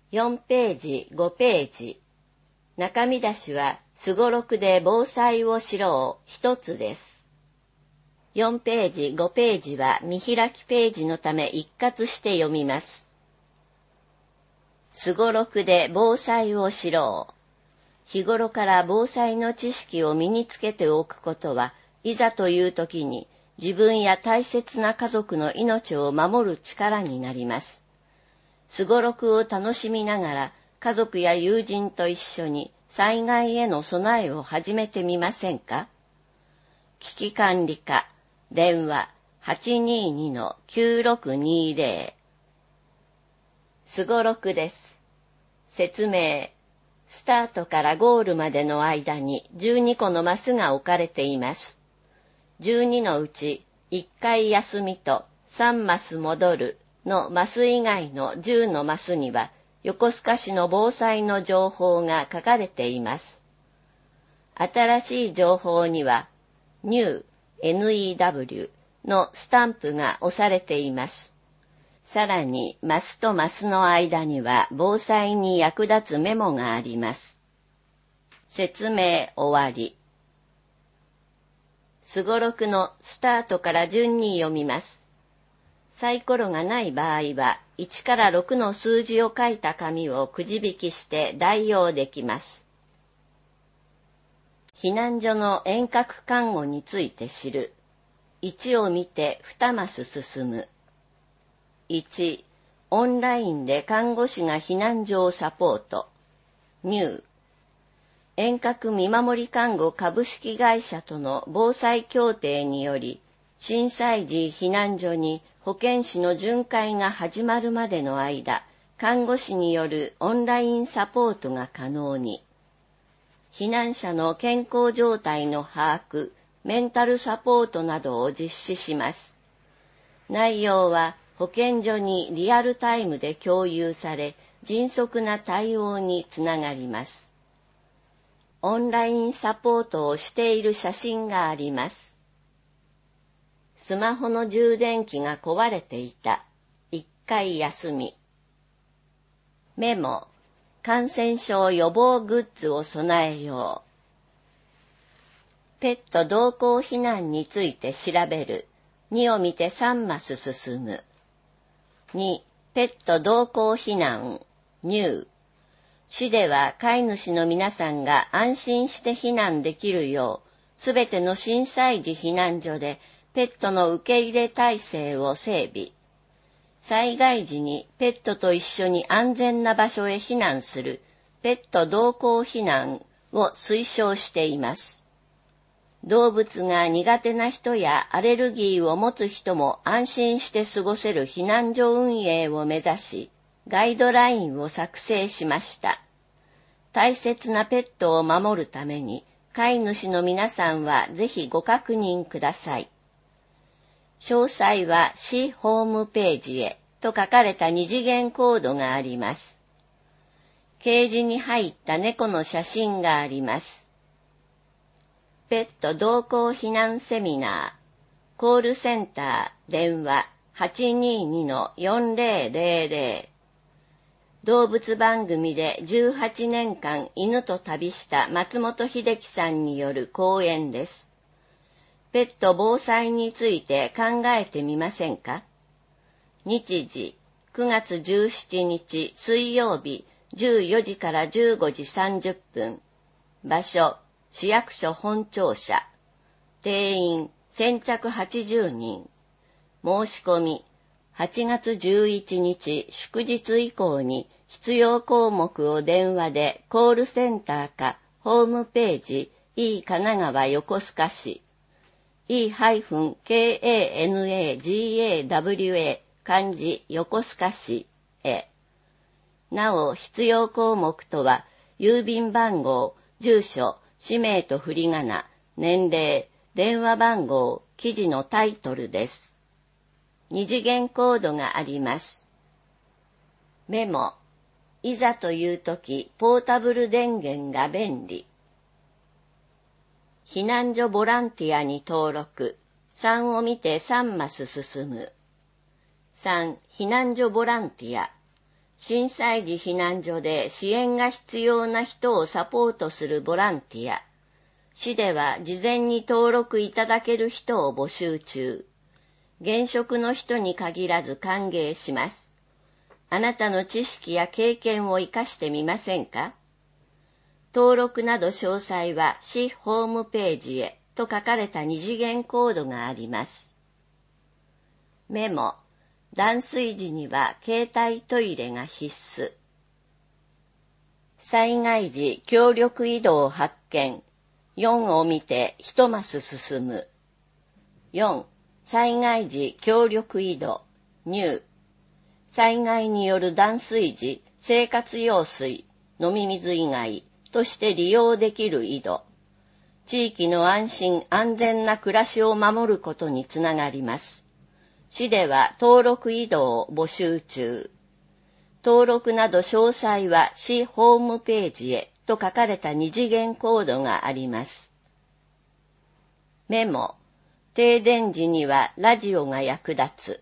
4ページ、5ページ。中見出しは、すごろくで防災をしろを一つです。4ページ、5ページは見開きページのため一括して読みます。すごろくで防災をしろう。日頃から防災の知識を身につけておくことは、いざという時に自分や大切な家族の命を守る力になります。すごろくを楽しみながら、家族や友人と一緒に災害への備えを始めてみませんか？危機管理課、電話 822-9620。すごろくです。説明。スタートからゴールまでの間に12個のマスが置かれています。12のうち1回休みと3マス戻るのマス以外の10のマスには横須賀市の防災の情報が書かれています。新しい情報には New NEW のスタンプが押されています。さらにマスとマスの間には防災に役立つメモがあります。説明終わり。すごろくのスタートから順に読みます。サイコロがない場合は1から6の数字を書いた紙をくじ引きして代用できます。避難所の遠隔看護について知る。1を見て2マス進む。1、オンラインで看護師が避難所をサポート。ニュー。遠隔見守り看護株式会社との防災協定により、震災時避難所に保健師の巡回が始まるまでの間、看護師によるオンラインサポートが可能に。避難者の健康状態の把握、メンタルサポートなどを実施します。内容は保健所にリアルタイムで共有され、迅速な対応につながります。オンラインサポートをしている写真があります。スマホの充電器が壊れていた。1回休み。メモ。感染症予防グッズを備えよう。ペット同行避難について調べる。2を見て3マス進む。2、ペット同行避難。ニュー。市では飼い主の皆さんが安心して避難できるよう、すべての震災時避難所でペットの受け入れ体制を整備。災害時にペットと一緒に安全な場所へ避難するペット同行避難を推奨しています。動物が苦手な人やアレルギーを持つ人も安心して過ごせる避難所運営を目指し、ガイドラインを作成しました。大切なペットを守るために、飼い主の皆さんはぜひご確認ください。詳細は市ホームページへと書かれた二次元コードがあります。ケージに入った猫の写真があります。ペット同行避難セミナー、コールセンター、電話 822-4000。動物番組で18年間犬と旅した松本秀樹さんによる講演です。ペット防災について考えてみませんか？日時、9月17日水曜日14時から15時30分。場所、市役所本庁舎。定員、先着80人。申し込み、8月11日祝日以降に必要項目を電話でコールセンターかホームページ E 神奈川横須賀市 E-KANAGAWA 漢字横須賀市へ。なお必要項目とは郵便番号、住所、氏名と振り仮名、年齢、電話番号、記事のタイトルです。二次元コードがあります。メモ。いざというとき、ポータブル電源が便利。避難所ボランティアに登録。3を見て3マス進む。3、避難所ボランティア。 震災時避難所で支援が必要な人をサポートするボランティア。市では事前に登録いただける人を募集中。現職の人に限らず歓迎します。あなたの知識や経験を生かしてみませんか？登録など詳細は市ホームページへと書かれた二次元コードがあります。メモ。断水時には携帯トイレが必須。災害時協力移動発見。4を見て一マス進む。4、災害時協力移動。入。災害による断水時、生活用水、飲み水以外として利用できる井戸。地域の安心安全な暮らしを守ることにつながります。市では登録井戸を募集中。登録など詳細は市ホームページへと書かれた二次元コードがあります。メモ。停電時にはラジオが役立つ。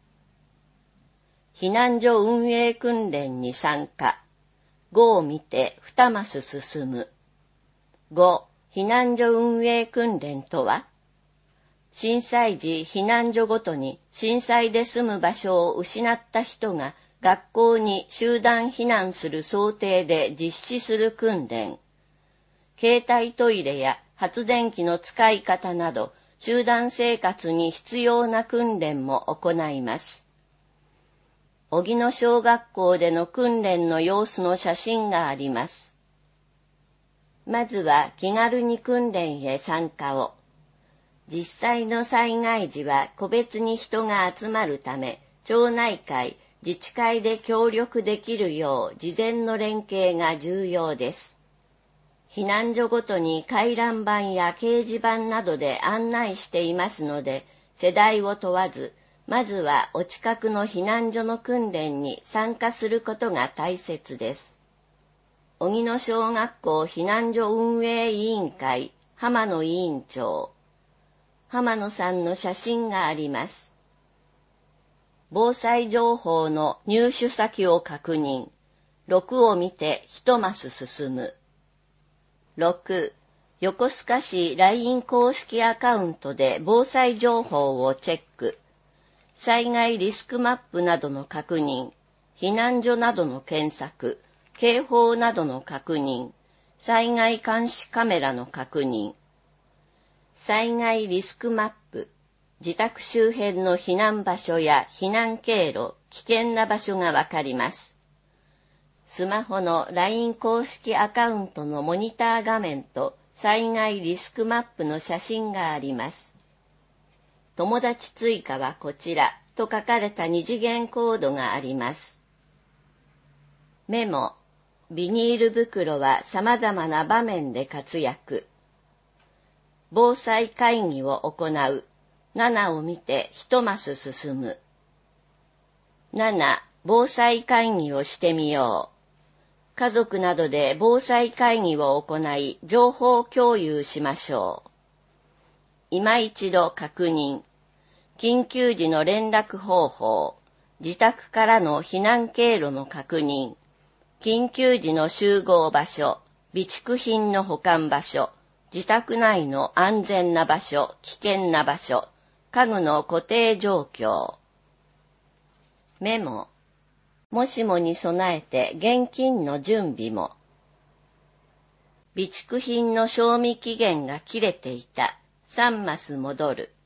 避難所運営訓練に参加。5を見て2マス進む。5、避難所運営訓練とは？震災時避難所ごとに震災で住む場所を失った人が学校に集団避難する想定で実施する訓練。携帯トイレや発電機の使い方など集団生活に必要な訓練も行います。荻野小学校での訓練の様子の写真があります。まずは気軽に訓練へ参加を。実際の災害時は個別に人が集まるため、町内会、自治会で協力できるよう事前の連携が重要です。避難所ごとに回覧板や掲示板などで案内していますので、世代を問わず、まずはお近くの避難所の訓練に参加することが大切です。荻野小学校避難所運営委員会浜野委員長。浜野さんの写真があります。防災情報の入手先を確認。6を見て1マス進む。6、横須賀市 LINE 公式アカウントで防災情報をチェック。災害リスクマップなどの確認。避難所などの検索。警報などの確認。災害監視カメラの確認。災害リスクマップ。自宅周辺の避難場所や避難経路、危険な場所がわかります。スマホの LINE 公式アカウントのモニター画面と災害リスクマップの写真があります。友達追加はこちらと書かれた二次元コードがあります。メモ。ビニール袋は様々な場面で活躍。防災会議を行う。7を見て1マス進む。7、防災会議をしてみよう。家族などで防災会議を行い、情報共有しましょう。今一度確認。緊急時の連絡方法。自宅からの避難経路の確認。緊急時の集合場所。備蓄品の保管場所。自宅内の安全な場所、危険な場所。家具の固定状況。メモ。もしもに備えて現金の準備も。備蓄品の賞味期限が切れていた。3マス戻る。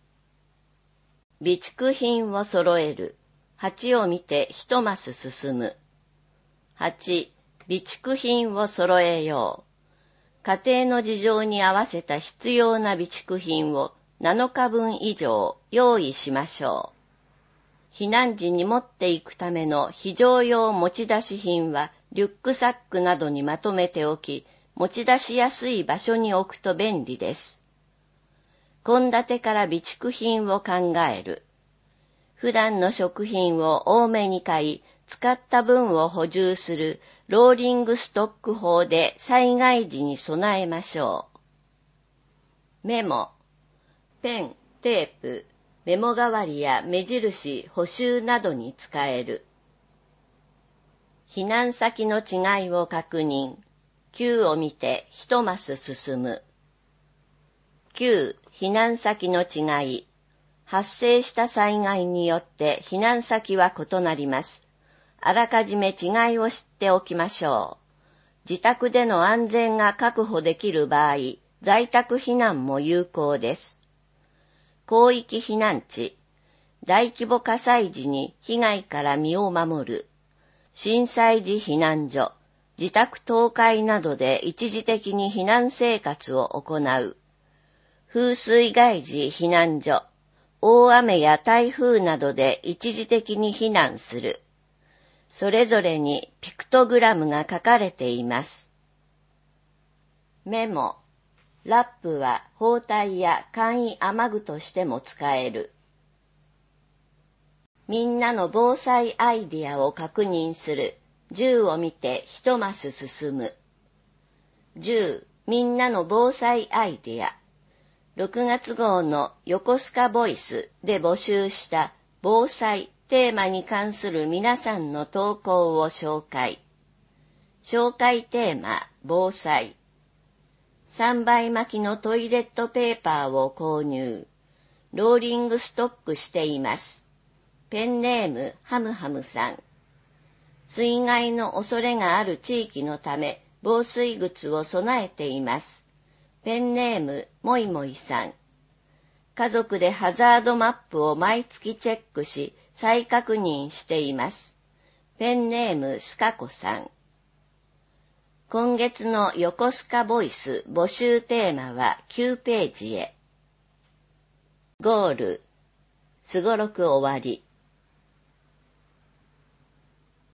備蓄品を揃える。8を見て1マス進む。8、備蓄品を揃えよう。家庭の事情に合わせた必要な備蓄品を7日分以上用意しましょう。避難時に持っていくための非常用持ち出し品はリュックサックなどにまとめておき、持ち出しやすい場所に置くと便利です。献立から備蓄品を考える。普段の食品を多めに買い、使った分を補充するローリングストック法で災害時に備えましょう。メモ。ペン、テープ、メモ代わりや目印、補修などに使える。 避難先の違いを確認。9を見て一マス進む。9、避難先の違い。発生した災害によって避難先は異なります。あらかじめ違いを知っておきましょう。自宅での安全が確保できる場合、在宅避難も有効です。広域避難地。大規模火災時に被害から身を守る。震災時避難所。自宅倒壊などで一時的に避難生活を行う。風水害時避難所。大雨や台風などで一時的に避難する。それぞれにピクトグラムが書かれています。メモ。ラップは包帯や簡易雨具としても使える。みんなの防災アイディアを確認する。10を見て一マス進む。10、みんなの防災アイディア。6月号の横須賀ボイスで募集した防災テーマに関する皆さんの投稿を紹介。紹介テーマ、防災。3倍巻きのトイレットペーパーを購入。ローリングストックしています。ペンネーム、ハムハムさん。水害の恐れがある地域のため、防水靴を備えています。ペンネーム、もいもいさん。家族でハザードマップを毎月チェックし、再確認しています。ペンネーム、すかこさん。今月の横須賀ボイス募集テーマは9ページへ。ゴール。すごろく終わり。